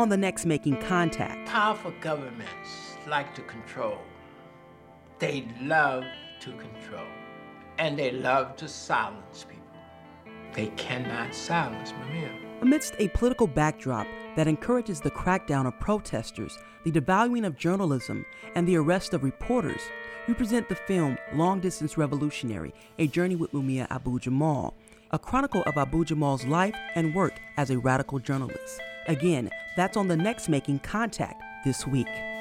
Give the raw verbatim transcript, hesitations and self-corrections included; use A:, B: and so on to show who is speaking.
A: on the next Making Contact.
B: Powerful governments like to control. They love to control. And they love to silence people. They cannot silence Mumia.
A: Amidst a political backdrop that encourages the crackdown of protesters, the devaluing of journalism, and the arrest of reporters, we present the film Long Distance Revolutionary, A Journey with Mumia Abu-Jamal, a chronicle of Abu Jamal's life and work as a radical journalist. Again, that's on the next Making Contact this week.